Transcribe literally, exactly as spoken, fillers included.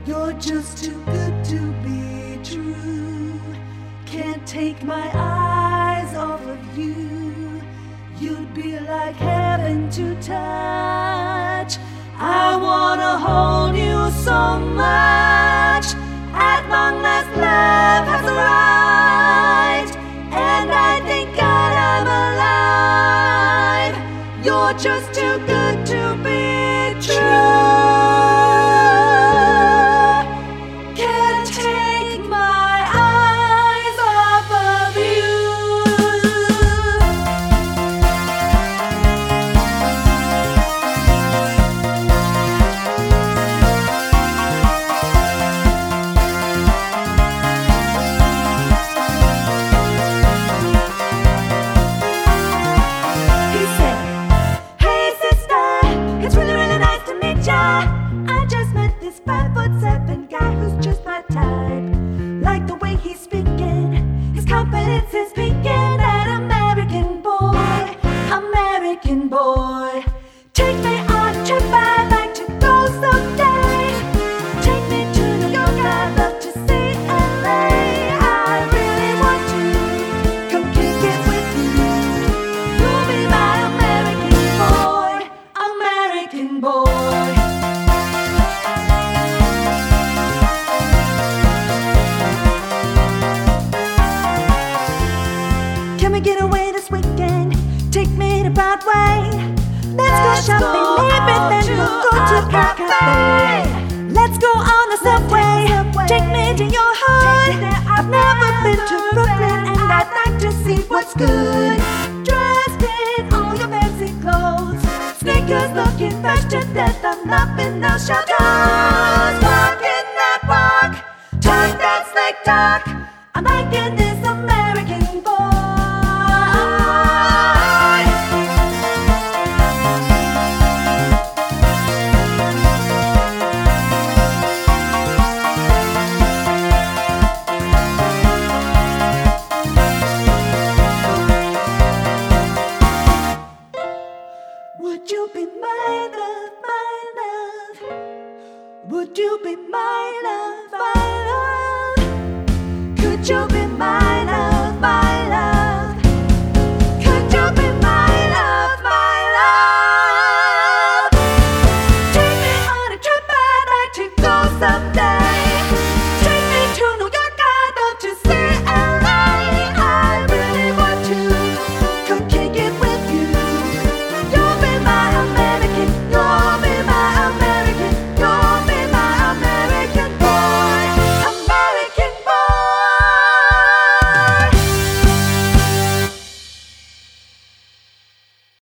You're just too good to be true. Can't take my eyes off of you. You'd be like heaven to touch. I wanna hold you so much. At long last, love has arrived, and I thank God I'm alive. You're just too good to be true. Can't take my eyes off of you. He said, "Hey sister, it's really really nice to meet ya. I just met this five foot seven guy who's just my type. Like the way he's speaking, his confidence is speaking. That American boy, American boy. Take me on a trip, I'd like to go someday. Take me to New York, I'd love to see L A. I really want to come kick it with you. You'll be my American boy, American boy." Can we get away this weekend? Take me to Broadway. Let's go shopping, maybe then we'll go to a cafe. Let's go on the subway. Take me to your hood. I've never been to Brooklyn, and I'd like to see what's good. Dressed in all your fancy clothes, sneakers looking fresh to death. I'm loving those shelters. Walking that walk, talk that slick talk. I'm liking this American boy. Would you be my love, my love? Would you be my love, my love? Could you be